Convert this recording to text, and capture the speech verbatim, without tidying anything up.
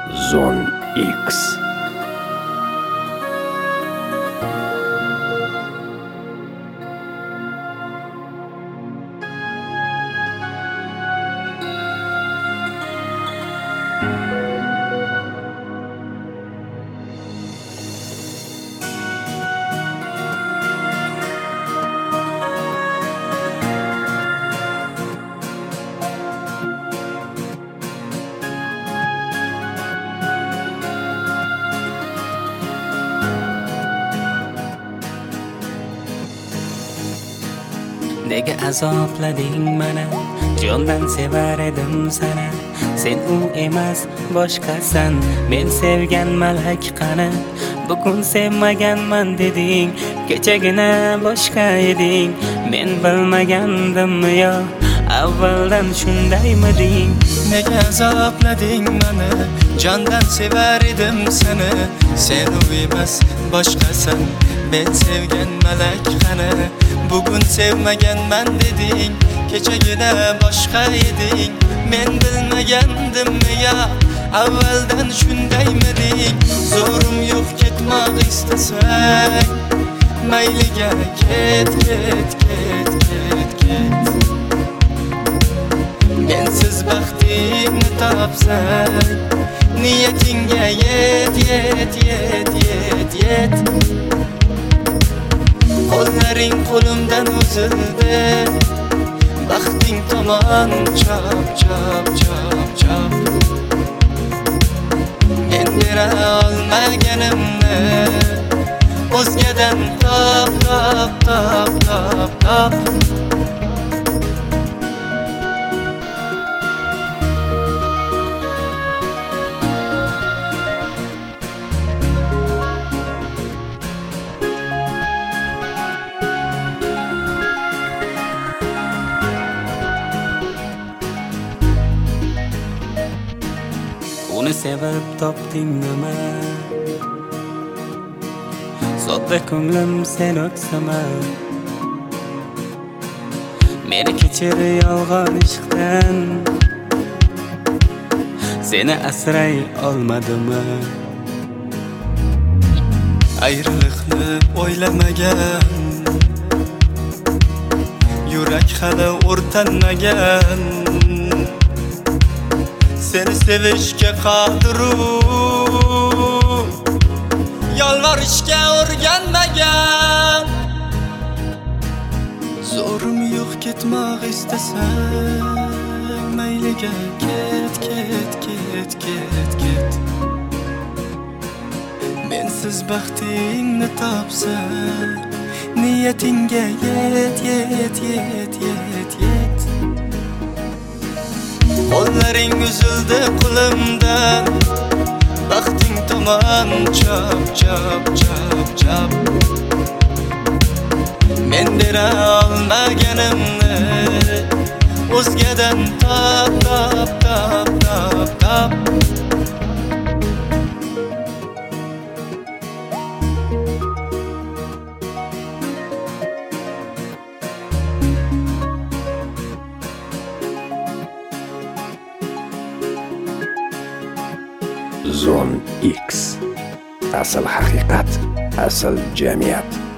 Zone X. Nega azoblading mana, jondan sevar edim sana. Sen u emas, boshqasan, men sevgan malak qani. Bugun sevmaganman deding, kechagina boshqa eding. Men bilmagandim yo, avvaldan shundaymiding? Nega azoblading mana, jondan sevar edim seni. Sen u emas, boshqasan, men sevgan malak qani. Bugun sevmaganman deding, kechagina boshqa eding. Men bilmagandim ya, avvaldan shundaymiding? Zo'rim yo'q ketmoq istasang, mayliga ket, ket, ket, ket, ket. Mensiz baxtingni topsang, niyatingga yet, yet, yet, yet, yet. Qo'llaring qo'limdan uzildi, baxting tomon chop, chop, chop, chop. Men bera olmaganimni o'zgadan top, top, top, top, top. Uni sevib topding nima? Sodda ko'nglim sen o'ksama. Meni kechir yolg'on ishqdan, seni asray olmadimmi? Ayriliqni o'ylamagan, yurak hali o'rtanmagan. Seni sevishga qadiru, yolvorishga o'rganmagan. Zo'rim yo'q ketmoq istasang, mayliga ket, ket, ket, ket, ket. Mensiz baxtingni topsang, niyatingga yet, yet, yet, yet, yet. Qo'llaring uzildi qo'limdan, baxting tomon chop, chop, chop, chop. Men bera olmaganimni o'zgadan top, top, top, top, top. Zone X. Asl haqiqat, asl jamiyat.